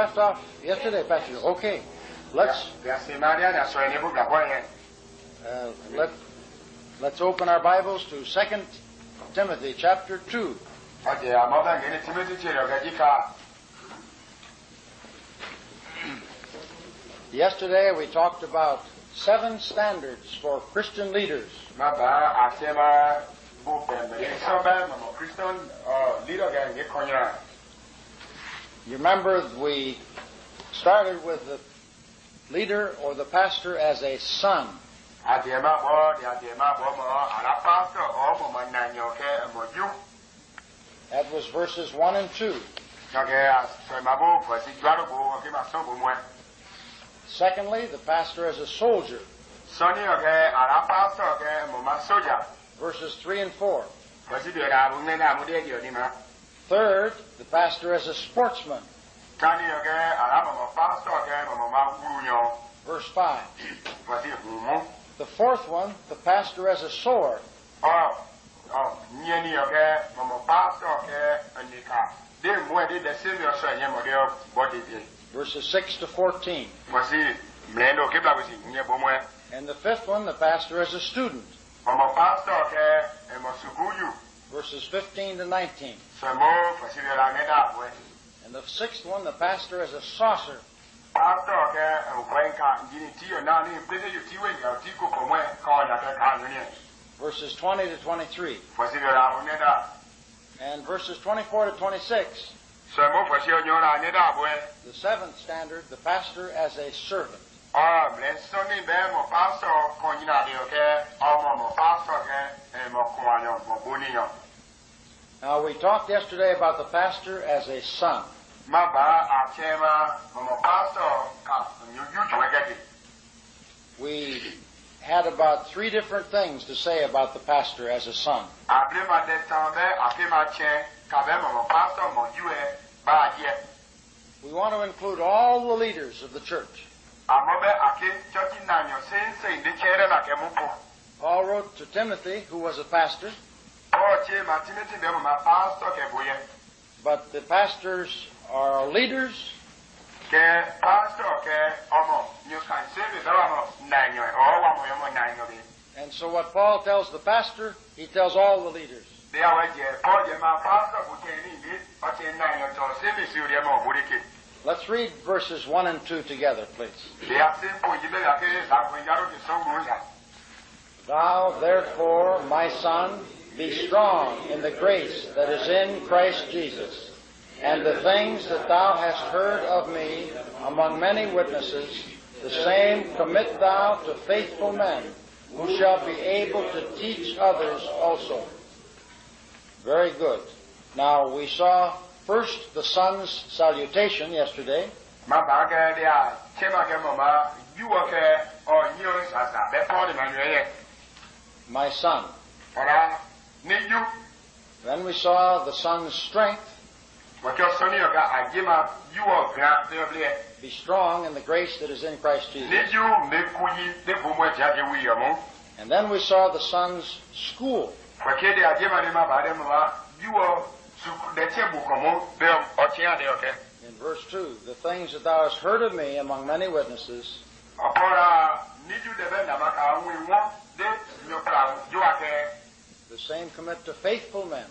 left off yesterday, Pastor. Okay. Let's open our Bibles to 2 Timothy chapter 2. Yesterday we talked about 7 standards for Christian leaders. You remember we started with the leader or the pastor as a son. That was verses 1 and 2. Secondly, the pastor as a soldier. Verses 3 and 4. Third, the pastor as a sportsman. Verse 5. The fourth one, the pastor as a sword. Verses 6 to 14. And the fifth one, the pastor as a student. Verses 15 to 19. And the sixth one, the pastor as a saucer. Verses 20 to 23. And verses 24 to 26. The seventh standard, the pastor as a servant. Now, we talked yesterday about the pastor as a son. We had about 3 different things to say about the pastor as a son. We want to include all the leaders of the church. Paul wrote to Timothy, who was a pastor. But the pastors are leaders. And so what Paul tells the pastor, he tells all the leaders. Let's read verses 1 and 2 together, please. Thou, therefore, my son, be strong in the grace that is in Christ Jesus, and the things that thou hast heard of me among many witnesses, the same commit thou to faithful men, who shall be able to teach others also. Very good. Now, we saw first the son's salutation yesterday. My son. Then we saw the son's strength. Be strong in the grace that is in Christ Jesus. And then we saw the son's school. In verse 2, the things that thou hast heard of me among many witnesses, the same commit to faithful men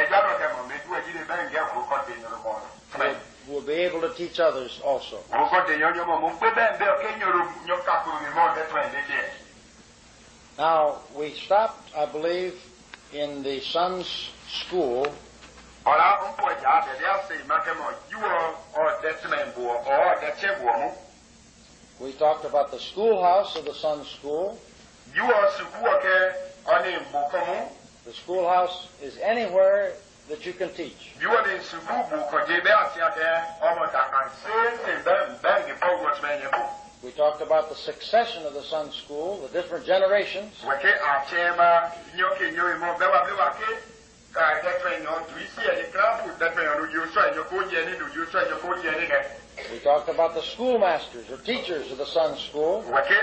who will be able to teach others also. Now, we stopped, I believe, in the son's school. We talked about the schoolhouse of the son's school. The schoolhouse is anywhere that you can teach. We talked about the succession of the son's school, the different generations. We talked about the schoolmasters or teachers of the son's school.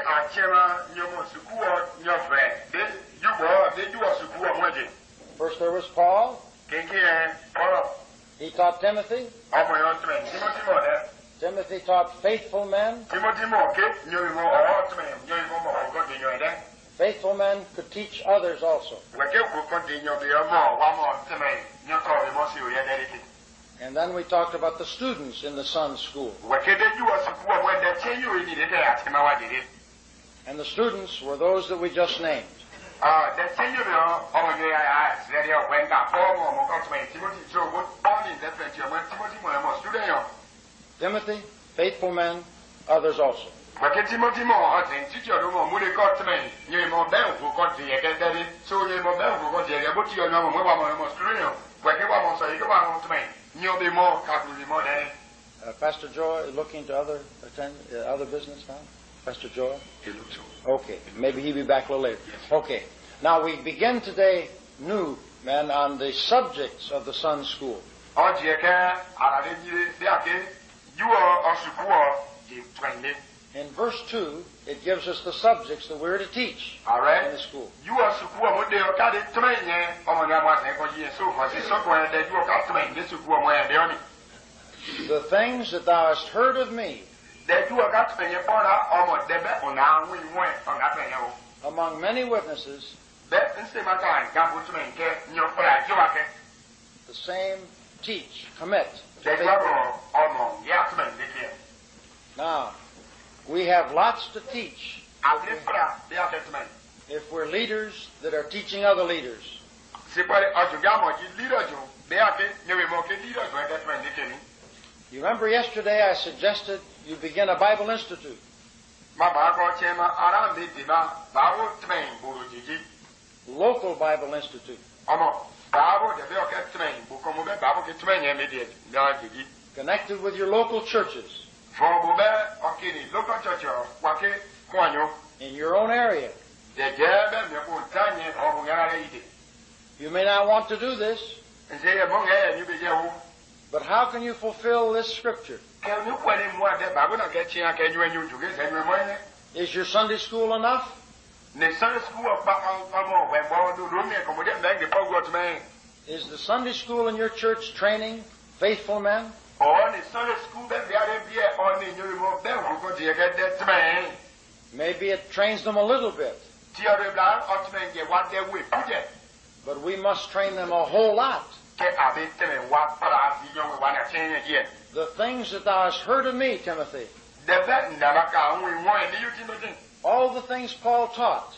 First there was Paul. He taught Timothy. Timothy taught faithful men. Faithful men could teach others also. And then we talked about the students in the Sun School. And the students were those that we just named. Timothy, faithful men, others also. Pastor Joy looking to other business now? Pastor Joy? Okay, maybe he'll be back a little later. Okay, now we begin today new, men, on the subjects of the Sun School. In verse 2, it gives us the subjects that we're to teach in the school. The things that thou hast heard of me among many witnesses, the same teach, commit. Now, we have lots to teach if we're leaders that are teaching other leaders. You remember yesterday I suggested you begin a Bible Institute. Local Bible Institute. Connected with your local churches. In your own area. You may not want to do this, but how can you fulfill this scripture? Is your Sunday school enough? Is the Sunday school in your church training faithful men? Maybe it trains them a little bit. But we must train them a whole lot. The things that thou hast heard of me, Timothy. All the things Paul taught.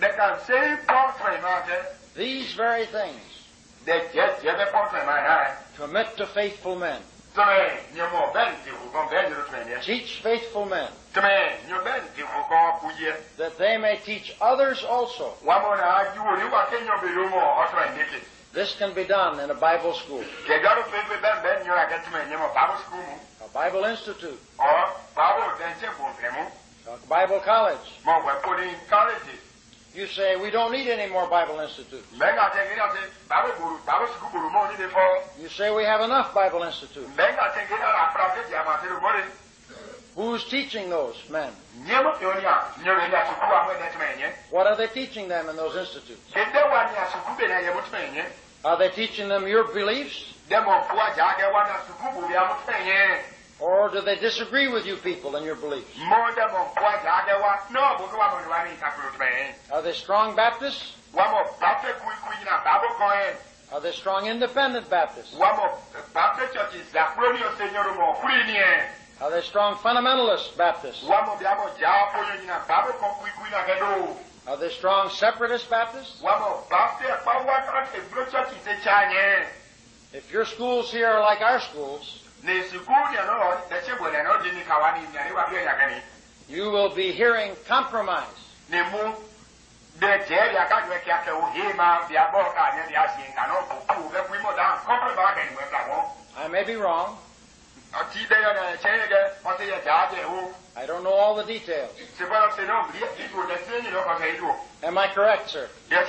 These very things. Commit to faithful men. Teach faithful men. That they may teach others also. This can be done in a Bible school. A Bible Institute. A Bible college. You say, we don't need any more Bible institutes. You say, we have enough Bible institutes. Who's teaching those men? What are they teaching them in those institutes? Are they teaching them your beliefs? Or do they disagree with you people in your beliefs? Are they strong Baptists? Are they strong Independent Baptists? Are they strong Fundamentalist Baptists? Are they strong Separatist Baptists? If your schools here are like our schools, you will be hearing compromise. I may be wrong. I don't know all the details. Am I correct, sir?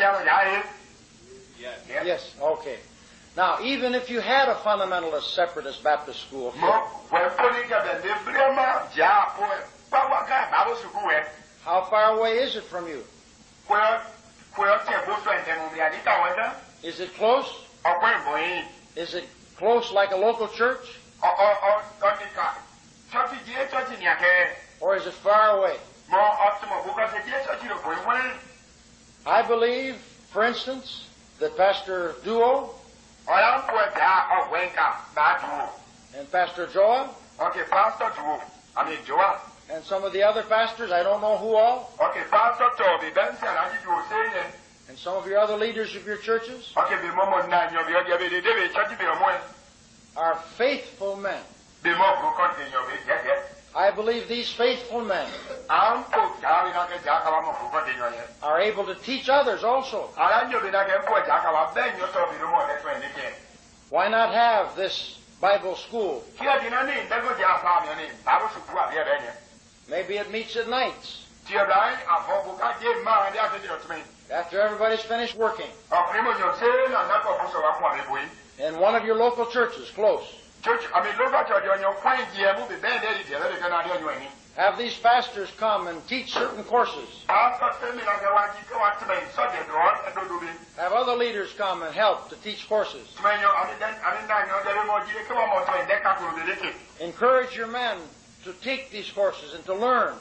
Yes, okay. Now, even if you had a fundamentalist, separatist Baptist school here, how far away is it from you? Is it close? Is it close like a local church? is it far away? I believe, for instance, that Pastor Duo and Pastor Joa and some of the other pastors, I don't know who all, and some of your other leaders of your churches are faithful men. I believe these faithful men are able to teach others also. Why not have this Bible school? Maybe it meets at nights after everybody's finished working in one of your local churches close. Have these pastors come and teach certain courses. Have other leaders come and help to teach courses. Encourage your men to take these courses and to learn.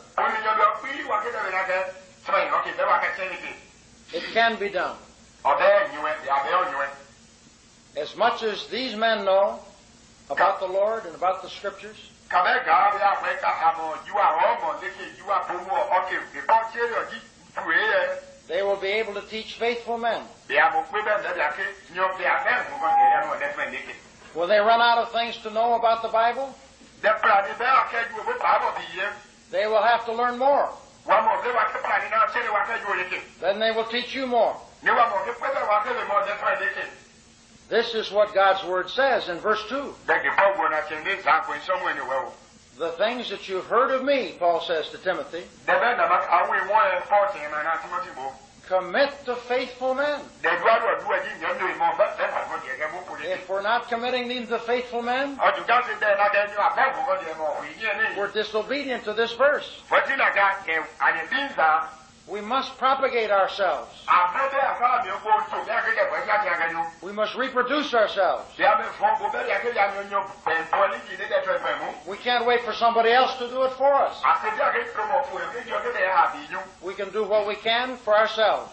It can be done. As much as these men know about the Lord and about the Scriptures, they will be able to teach faithful men. Will they run out of things to know about the Bible? They will have to learn more. Then they will teach you more. This is what God's Word says in verse 2. The things that you've heard of me, Paul says to Timothy, commit to faithful men. If we're not committing them to faithful men, we're disobedient to this verse. We must propagate ourselves. We must reproduce ourselves. We can't wait for somebody else to do it for us. We can do what we can for ourselves.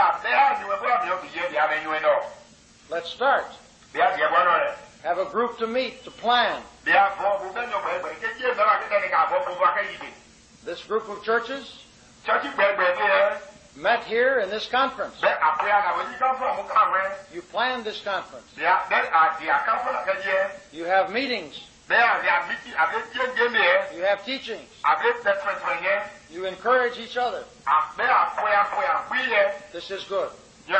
Let's start. Have a group to meet, to plan. This group of churches met here in this conference. You planned this conference. You have meetings. You have teachings. You encourage each other. This is good.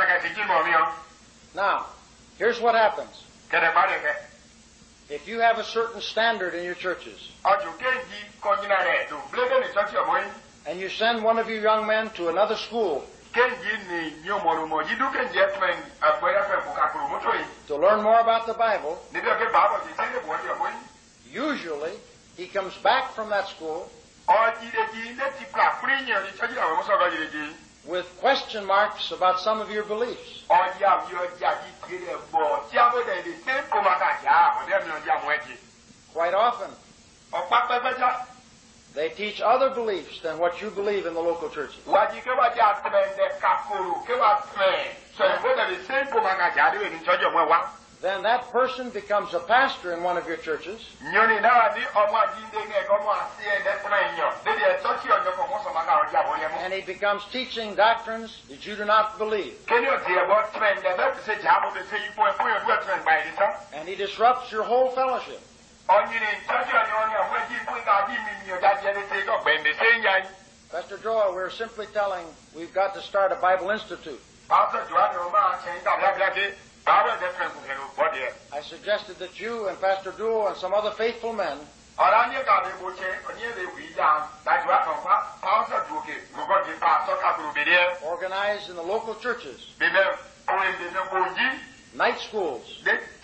Now, here's what happens. If you have a certain standard in your churches, and you send one of your young men to another school to learn more about the Bible, usually he comes back from that school with question marks about some of your beliefs. Quite often, they teach other beliefs than what you believe in the local churches. Then that person becomes a pastor in one of your churches. And he becomes teaching doctrines that you do not believe. And he disrupts your whole fellowship. Pastor Joel, we're simply telling we've got to start a Bible Institute. I suggested that you and Pastor Duo and some other faithful men organize in the local churches night schools.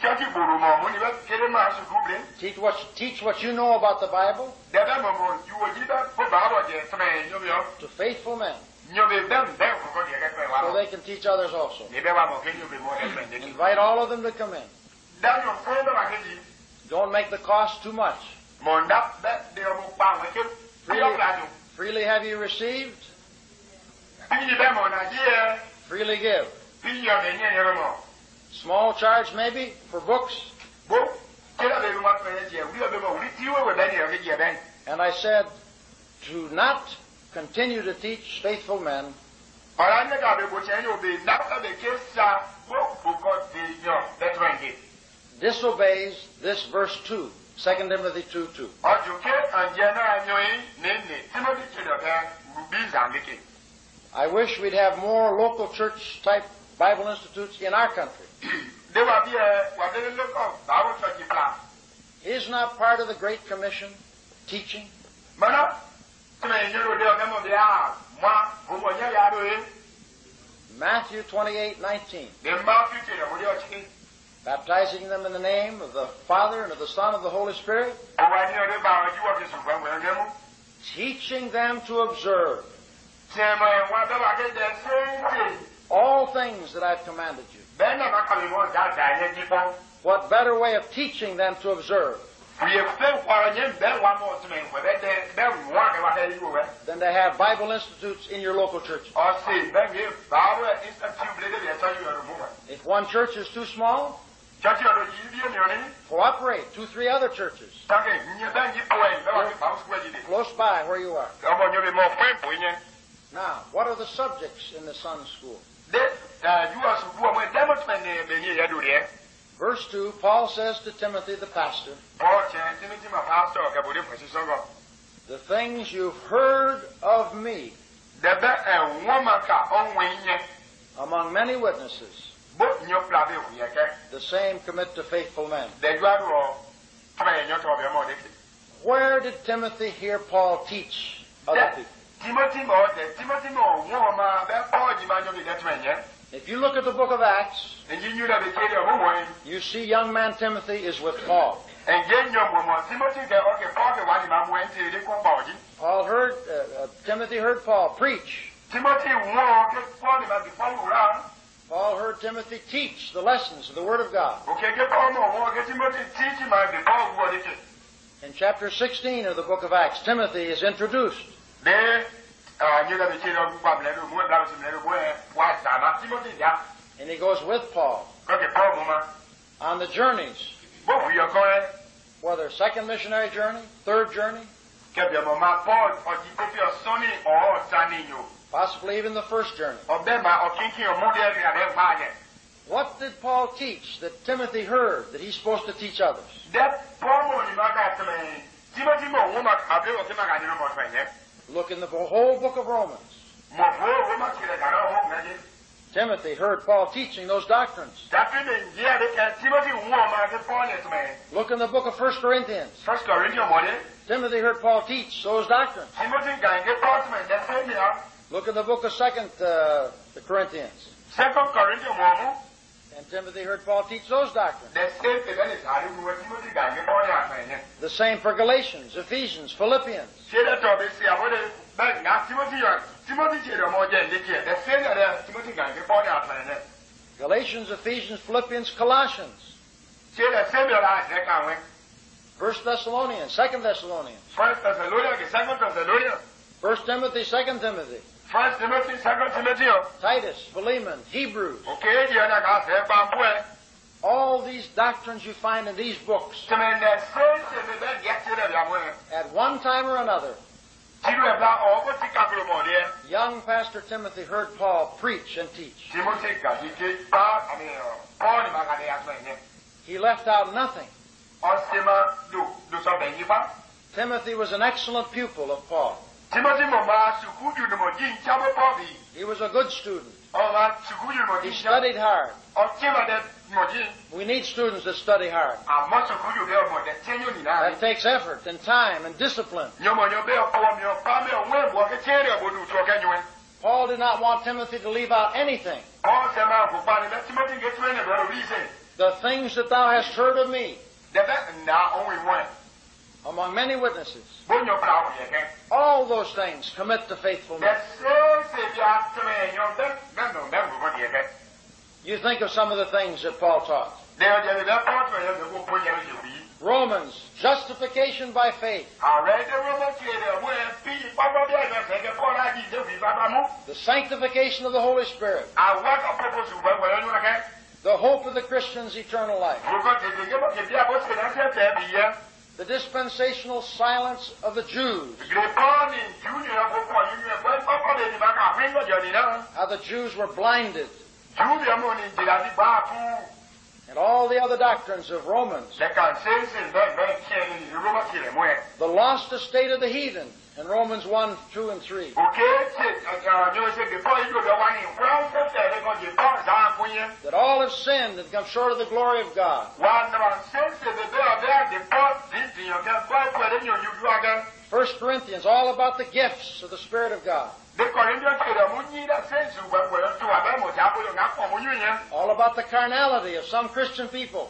Teach what you know about the Bible to faithful men, so they can teach others also. Invite all of them to come in. Don't make the cost too much. Freely have you received, freely give. Small charge maybe for books. And I said to not continue to teach faithful men disobeys this verse 2, 2 Timothy 2:2. I wish we'd have more local church type Bible institutes in our country. Is not part of the Great Commission teaching? Matthew 28:19. Baptizing them in the name of the Father and of the Son and of the Holy Spirit. Teaching them to observe all things that I've commanded you. What better way of teaching than to observe? Than to have Bible institutes in your local churches. If one church is too small, cooperate, 2-3 other churches close by where you are. Now, what are the subjects in the Sunday school? Verse 2, Paul says to Timothy the pastor, the things you've heard of me among many witnesses, the same commit to faithful men. Where did Timothy hear Paul teach other people? If you look at the book of Acts, you see young man Timothy is with Paul. Timothy heard Paul preach. Paul heard Timothy teach the lessons of the Word of God. In chapter 16 of the book of Acts, Timothy is introduced. And he goes with Paul on the journeys, whether second missionary journey, third journey, possibly even the first journey. What did Paul teach that Timothy heard that he's supposed to teach others? Look in the whole book of Romans. Timothy heard Paul teaching those doctrines. Look in the book of 1 Corinthians. Timothy heard Paul teach those doctrines. Look in the book of 2 Corinthians. And Timothy heard Paul teach those doctrines. The same for Galatians, Ephesians, Philippians. Galatians, Ephesians, Philippians, Colossians. 1 Thessalonians, 2 Thessalonians. 1 Timothy, 2 Timothy. 1 Timothy, 2 Timothy. Titus, Philemon, Hebrews. All these doctrines you find in these books, at one time or another, young Pastor Timothy heard Paul preach and teach. He left out nothing. Timothy was an excellent pupil of Paul. He was a good student. He studied hard. We need students that study hard. That takes effort and time and discipline. Paul did not want Timothy to leave out anything. The things that thou hast heard of me among many witnesses, all those things commit to faithful men. You think of some of the things that Paul taught. Romans, justification by faith. the sanctification of the Holy Spirit, the hope of the Christian's eternal life, the dispensational silence of the Jews. How the Jews were blinded. And all the other doctrines of Romans. The lost estate of the heathen in Romans 1, 2, and 3. That all have sinned and come short of the glory of God. 1 Corinthians, all about the gifts of the Spirit of God. All about the carnality of some Christian people.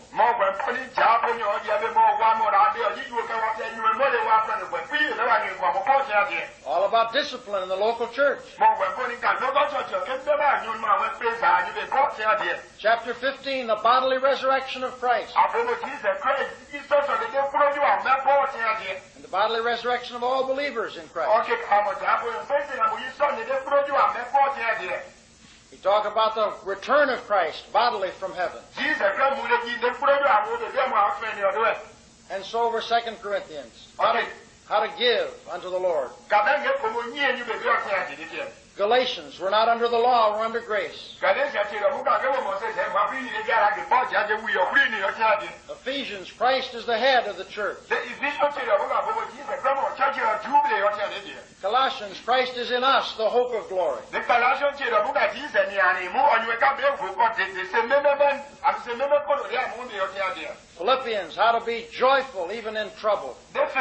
All about discipline in the local church. Chapter 15, the bodily resurrection of Christ. And the bodily resurrection of all believers in Christ. He talked about the return of Christ bodily from heaven. And so over 2 Corinthians, how to give unto the Lord. Galatians, we're not under the law, we're under grace. Ephesians, Christ is the head of the church. Colossians, Christ is in us, the hope of glory. Philippians, how to be joyful even in trouble.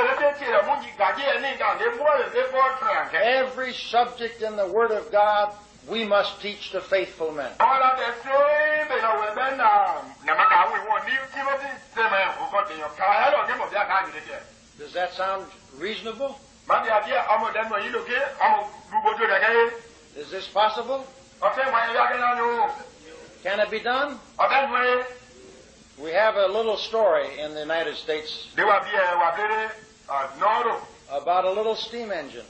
Every subject in the Word of God we must teach to faithful men. Does that sound reasonable? Is this possible? Can it be done? We have a little story in the United States about a little steam engine.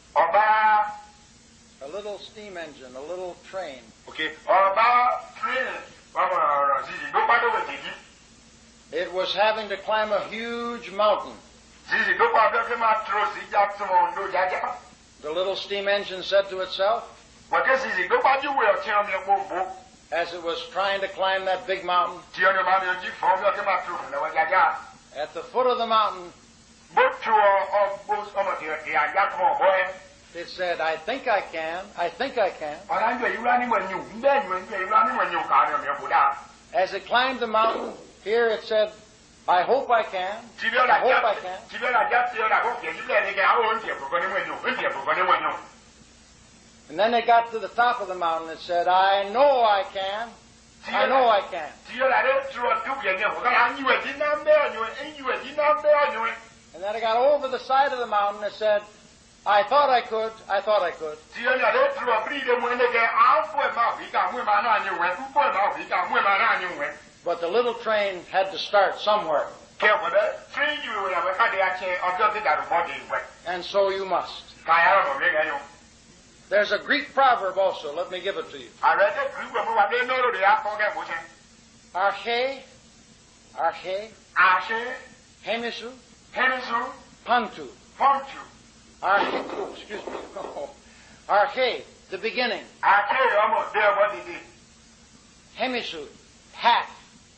A little steam engine, a little train. It was having to climb a huge mountain. The little steam engine said to itself, as it was trying to climb that big mountain, at the foot of the mountain, it said, I think I can, I think I can. As it climbed the mountain, here it said, I hope I can, I hope I can. And then they got to the top of the mountain and said, I know I can, I know I can. And then they got over the side of the mountain and said, I thought I could, I thought I could. But the little train had to start somewhere. And so you must. There's a Greek proverb also. Let me give it to you. Arche, hemisu, pantu. Arche, oh, excuse me. Arche, the beginning. Hemisu, half.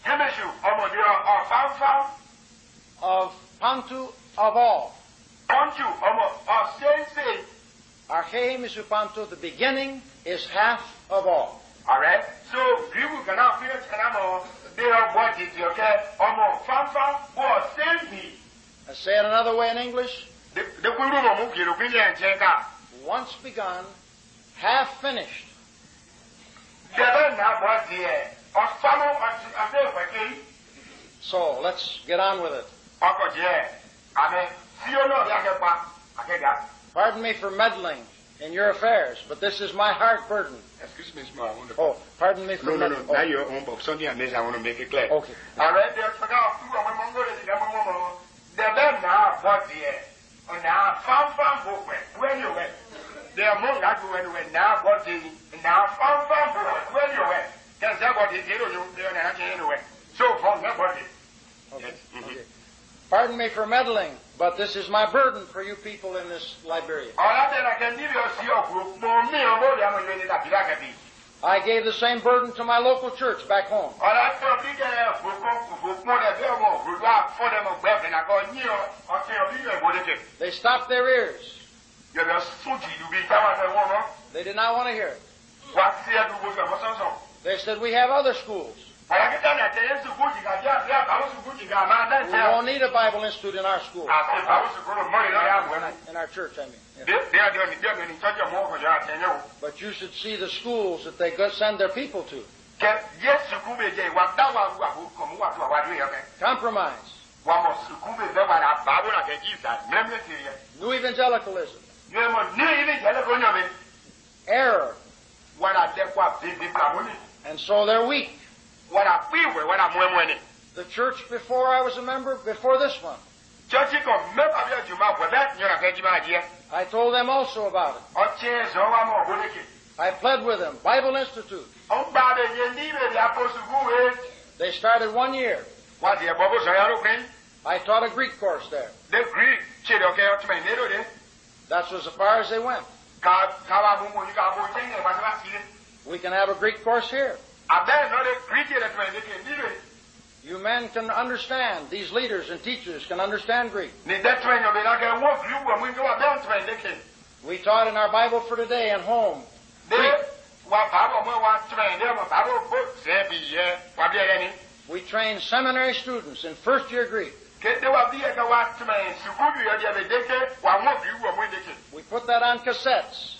Of pantu, of all. Arche hemisu pantu, the beginning is half of all. Alright? So, people cannot feel their body, okay? I say it another way in English. Once begun, half finished. So, let's get on with it. Pardon me for meddling in your affairs, but this is my heart burden. Excuse me, small. Oh, pardon me for meddling. No. Now you're on book. Something I want to make it clear. Okay. All right. Now, farm book, where you went. They are more like when now what the now farm book, where you went. That's what they did, anyway. So, from nobody. Okay. Okay. Pardon me for meddling, but this is my burden for you people in this Liberia. I gave the same burden to my local church back home. They stopped their ears. They did not want to hear it. They said, we have other schools. We don't need a Bible Institute in our school. In our church, I mean. Yeah. But you should see the schools that they send their people to. Compromise. New evangelicalism. Error. And so they're weak. The church before I was a member, before this one, I told them also about it. I pled with them. Bible Institute. They started 1 year. I taught a Greek course there. That was as far as they went. We can have a Greek course here. You men can understand. These leaders and teachers can understand Greek. We taught in our Bible for Today and home Greek. We trained seminary students in first-year Greek. We put that on cassettes.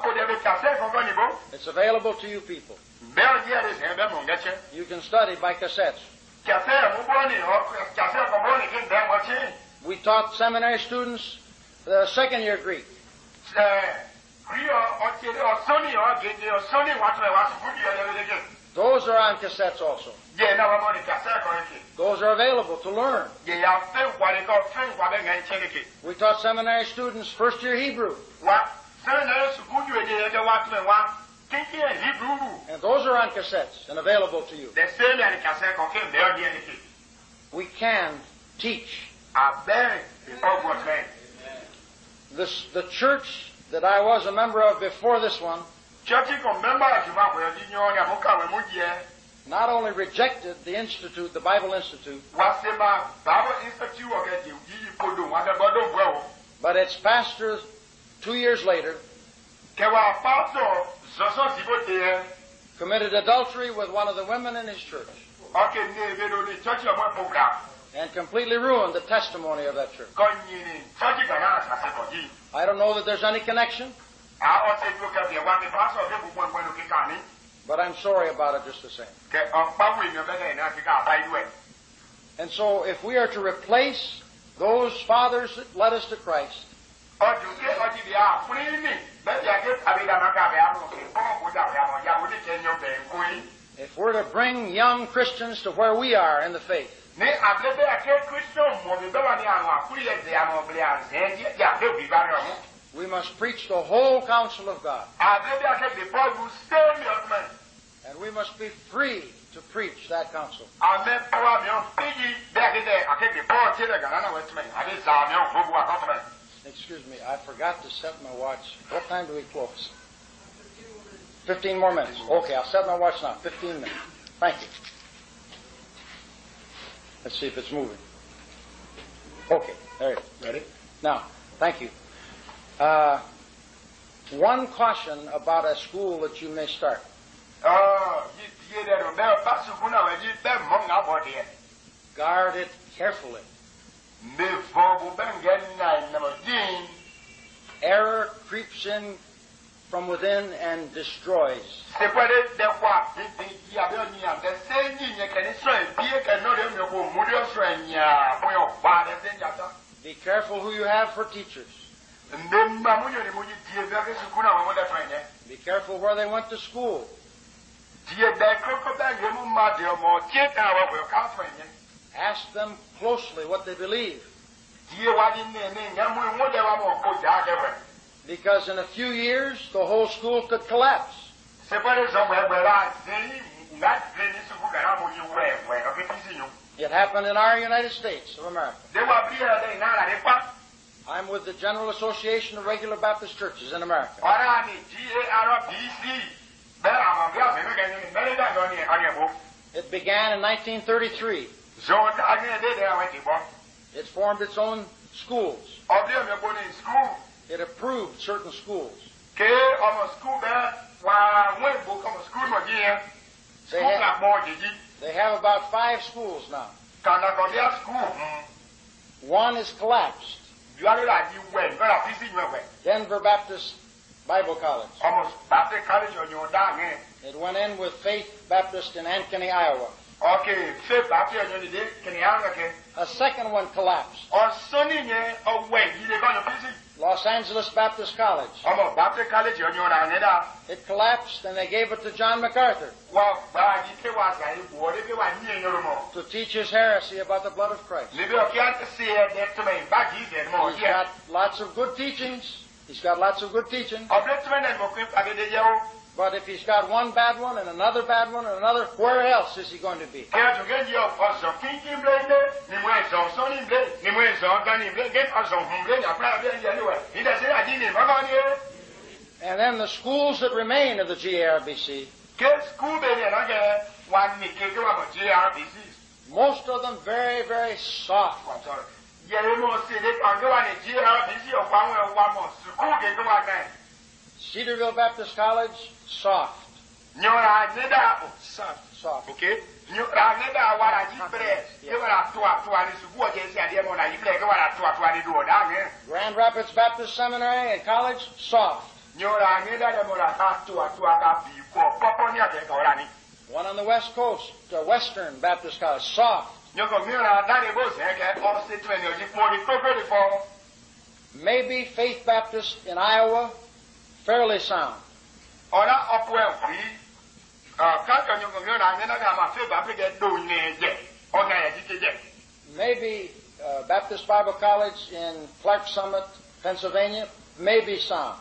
It's available to you people. You can study by cassettes. We taught seminary students the second-year Greek. Those are on cassettes also. Those are available to learn. We taught seminary students first-year Hebrew. And those are on cassettes and available to you. We can teach. The church that I was a member of before this one not only rejected the Institute, the Bible Institute, but its pastor 2 years later committed adultery with one of the women in his church and completely ruined the testimony of that church. I don't know that there's any connection, but I'm sorry about it just the same. And so if we are to replace those fathers that led us to Christ, if we're to bring young Christians to where we are in the faith, we must preach the whole counsel of God. And we must be free to preach that counsel. Excuse me, I forgot to set my watch. What time do we close? 15 more minutes. Okay, I'll set my watch now. 15 minutes. Thank you. Let's see if it's moving. Okay, there it is. Ready? Now, thank you. One caution about a school that you may start. Guard it carefully. Error creeps in from within and destroys. Be careful who you have for teachers. Be careful where they went to school. Ask them closely what they believe. Because in a few years, the whole school could collapse. It happened in our United States of America. I'm with the General Association of Regular Baptist Churches in America. It began in 1933. It formed its own schools. It approved certain schools. They have about 5 schools now. One is collapsed. Denver Baptist Bible College. It went in with Faith Baptist in Ankeny, Iowa. A second one collapsed. Los Angeles Baptist College. It collapsed and they gave it to John MacArthur to teach his heresy about the blood of Christ. He's got lots of good teachings. But if he's got one bad one and another bad one and another, where else is he going to be? And then the schools that remain of the GARBC, most of them very, very soft. Cedarville Baptist College, soft. Soft. Okay. Grand Rapids Baptist Seminary and College, soft. One on the West Coast, Western Baptist College, soft. Maybe Faith Baptist in Iowa, fairly sound. Maybe Baptist Bible College in Clark Summit, Pennsylvania, may be sound.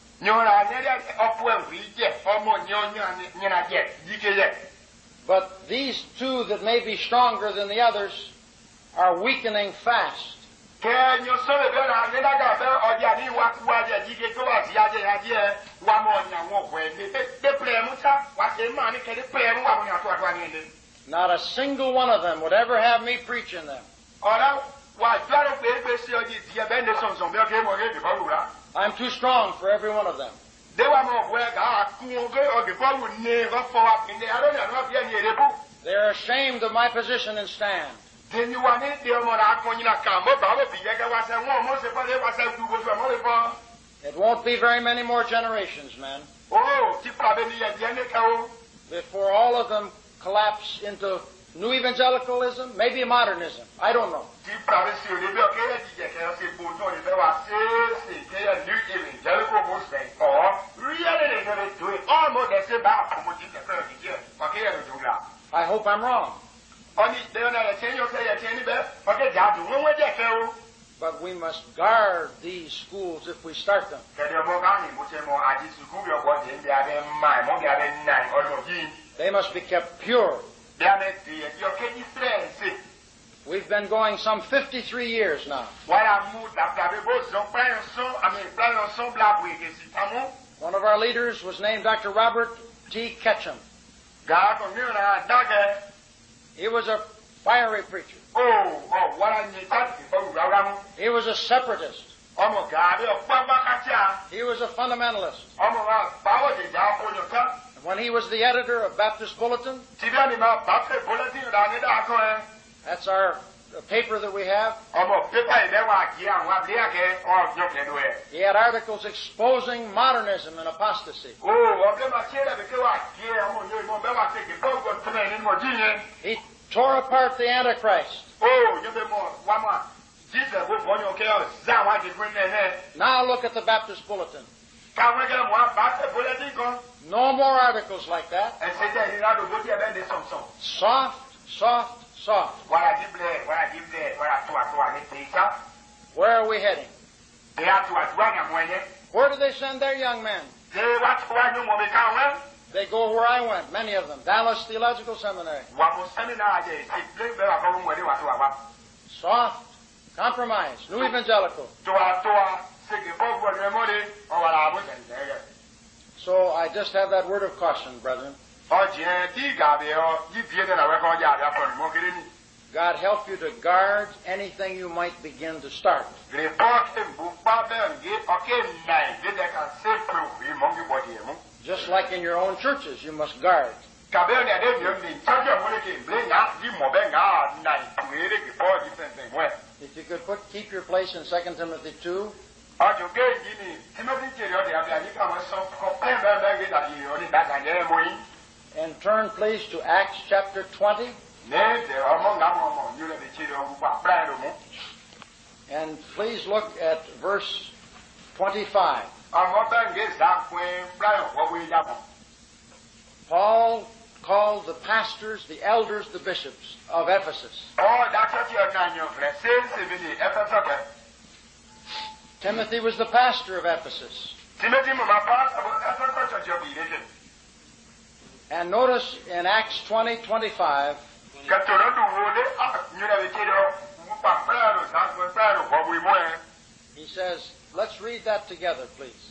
But these two that may be stronger than the others are weakening fast. Not a single one of them would ever have me preach in them. I'm too strong for every one of them. They're ashamed of my position and stand. It won't be very many more generations, man, before all of them collapse into new evangelicalism, maybe modernism. I don't know. I hope I'm wrong. But we must guard these schools if we start them. They must be kept pure. We've been going some 53 years now. One of our leaders was named Dr. Robert T. Ketchum. He was a fiery preacher. He was a separatist. He was a fundamentalist. When he was the editor of Baptist Bulletin, that's our paper that we have, he had articles exposing modernism and apostasy. He tore apart the Antichrist. Now look at the Baptist Bulletin. No more articles like that. Soft, soft, soft. Where are we heading? They have to advance and when Where do they send their young men? they watch when you will become well. They go where I went, many of them. Dallas Theological Seminary. What was seminar they play better from where they want to have. Soft, compromise, New Evangelical. So I just have that word of caution, brethren. God help you to guard anything you might begin to start. Just like in your own churches, you must guard. If you could keep your place in 2 Timothy 2. And turn, please, to Acts chapter 20. And please look at verse 25. Paul called the pastors, the elders, the bishops of Ephesus. Timothy was the pastor of Ephesus. And notice in Acts 20:25, he says, let's read that together, please.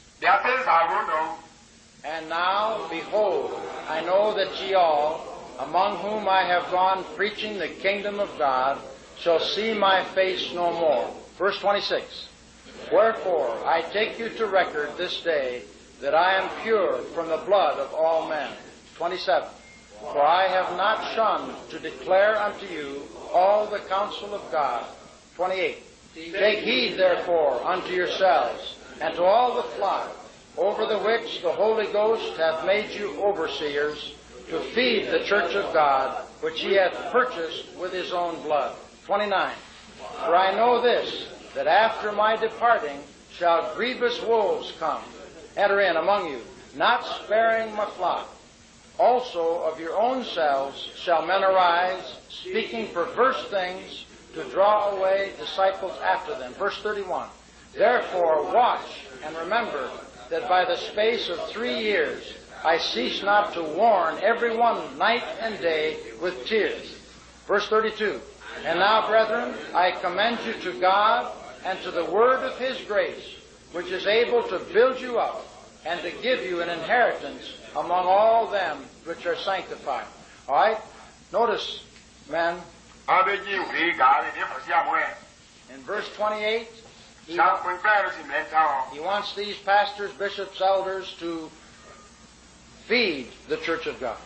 And now, behold, I know that ye all, among whom I have gone preaching the kingdom of God, shall see my face no more. Verse 26. Wherefore, I take you to record this day that I am pure from the blood of all men. 27. For I have not shunned to declare unto you all the counsel of God. 28. Take heed, therefore, unto yourselves, and to all the flock, over the which the Holy Ghost hath made you overseers, to feed the church of God, which he hath purchased with his own blood. 29. For I know this, that after my departing shall grievous wolves come, enter in among you, not sparing my flock. Also of your own selves shall men arise, speaking perverse things, to draw away disciples after them. Verse 31. Therefore watch and remember that by the space of 3 years I cease not to warn every one night and day with tears. Verse 32. And now, brethren, I commend you to God and to the word of his grace, which is able to build you up and to give you an inheritance among all them which are sanctified. All right? Notice, men, in verse 28, he wants these pastors, bishops, elders to feed the church of God.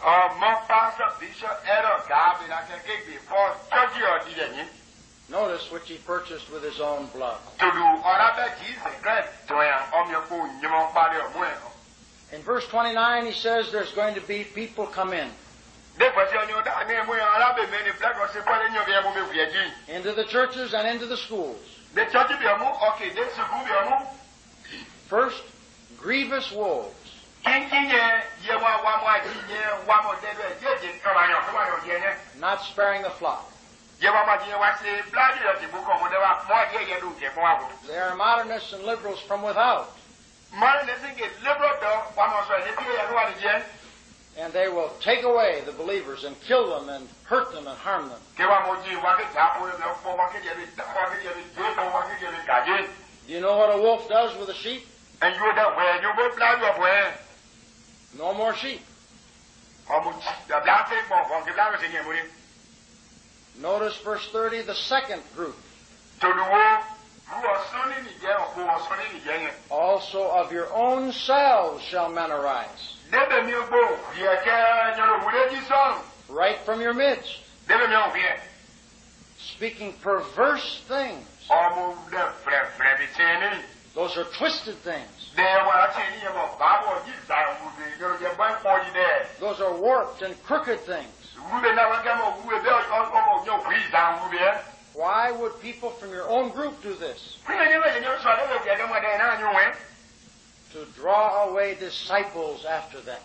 Notice which he purchased with his own blood. In verse 29, he says there's going to be people come in into the churches and into the schools. First, grievous wolves. Not sparing the flock. They are modernists and liberals from without. And they will take away the believers and kill them and hurt them and harm them. Do you know what a wolf does with a sheep? No more sheep. Notice verse 30, the second group. Also of your own selves shall men arise. Right from your midst. Speaking perverse things. Those are twisted things. Those are warped and crooked things. Why would people from your own group do this? To draw away disciples after them.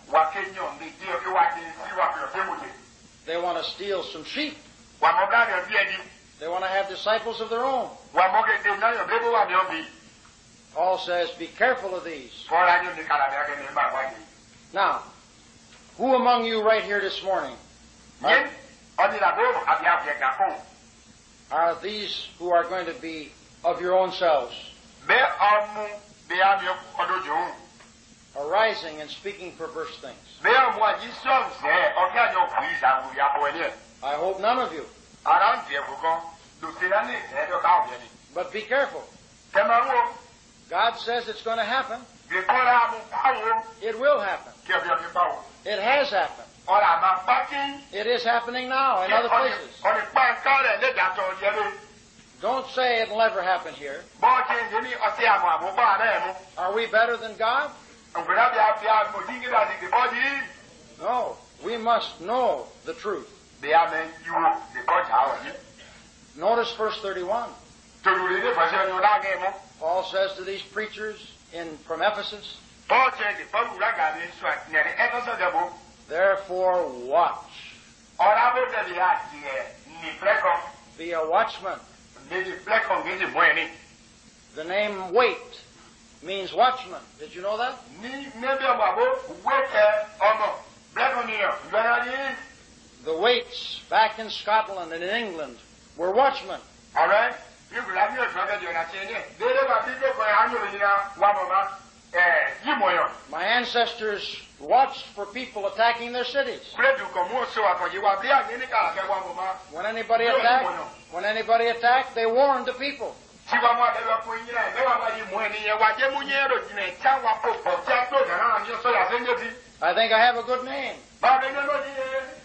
They want to steal some sheep. They want to have disciples of their own. Wa mo ke de na yo be bo wa mi o bi. Paul says, be careful of these. For la ni ni kala be ke ni ma wa ni. Now, who among you right here this morning Yin oni la bo abia be ka ko. are these who are going to be of your own selves, Be amu be ami o do jo. arising and speaking perverse things? Be amu a ji so se o ka yo ku isa wu ya bo ni. I hope none of you. Aran je bu ko. Du se na ni se do ka o ni. But be careful. Ke ma wo God says it's going to happen. be ko la mu pa wo It will happen. ke bi o ni pa wo. It has happened. Ora ma pa ki. It is happening now in other places. Oni pa ka le le da to je le. Don't say it'll never happen here. Bo che ni o se amu amu ba na mu. Are we better than God? Ngura bia mo dingi da di bo di. No. We must know the truth. Be amen you the bo cha wo ni. Notice verse 31. To du le fa se ni na ge mo. Paul says to these preachers from Ephesus, Bo che di bo lu la ga ni so ni e ko so de bo. therefore watch. Ora bo de bia di ni pleko. Be a watchman. Ni di pleko ni di mo ni. The name wait means watchman. Did you know that? Ni ne be mo bo weke omo. Pleko ni yo. Ngara ni. The waits back in Scotland and in England were watchmen. All right. You go la ni o so de na che ni. De le ba bi ko ya nyu ni na wa mo ma. Yi mo yo. My ancestors watched for people attacking their cities. Predu ko mo so ako yi wa bia ni ka ke wa mo ma. When anybody attacked, they warned the people. Ti wa mo de lo ko yin na e wa ma yi mo ni ye wa je mu nye ro jine cha wa po po cha to na na ni so ya se nje ti. I think I have a good name. Ba be no ni.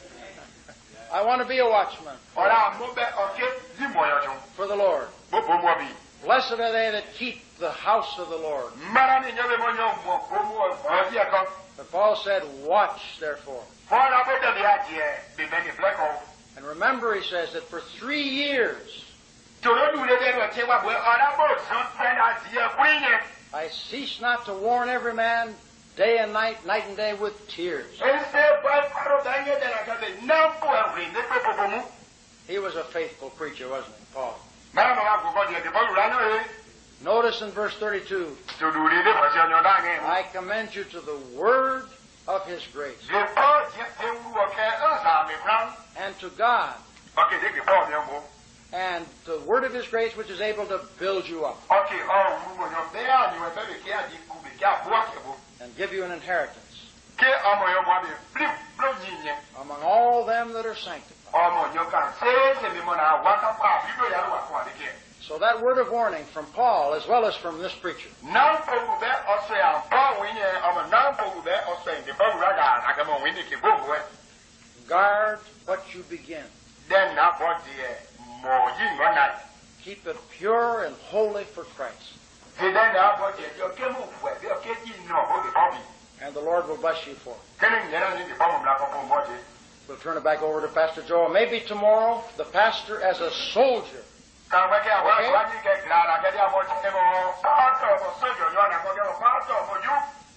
I want to be a watchman Ora mo be o ke yi mo yo jo. for the Lord. Bo bo mo bi. Blessed are they that keep the house of the Lord. Mara ni nyabe mo nyo mo bo mo o ji ko. But Paul said, watch therefore. For la bo de bia je be be ni pleko. And remember, he says, that for 3 years To ro du le de ro che wa bo ora bo so se na ji e kuri ni. I cease not to warn every man day and night and day with tears. Este ba paro da ye de la ka be na po e ri ne pe po mu. He was a faithful preacher, wasn't he, Paul? Mara mo wa ko ko de bo ra no e. Notice in verse 32, To du le de fa se nyo da nge. I commend you to the word of his grace Je po je te wu o ke e sa mi fran. and to God Okay, de ke po mi mo. and the word of his grace which is able to build you up Okay, wu mo nyo be a ni we be ke a di ku be ke a bo ke bo. and give you an inheritance Ke amo yo mo be bli blo ni ni. among all them that are sanctified. Amo yo kan se mi mo na wa ka pa bi do ya wa ko de ke. So that word of warning from Paul as well as from this preacher Na po be o se a pa wi ni amo na po be o se de bo ra ga na ka mo wi ni ke bo bo. guard what you begin. Den na po de mo yi mo na. Keep it pure and holy for Christ. De den na po de yo ke mo fu e ke ji no o de po bi. And the Lord will bless you for it. Ke ni na ni de po mo na ko mo de. We'll turn it back over to Pastor Joel. Maybe tomorrow, the pastor as a soldier. Ka wa ke wa ni ke klara ke dia mo te mo pa to so yo na ko ke pa to mo you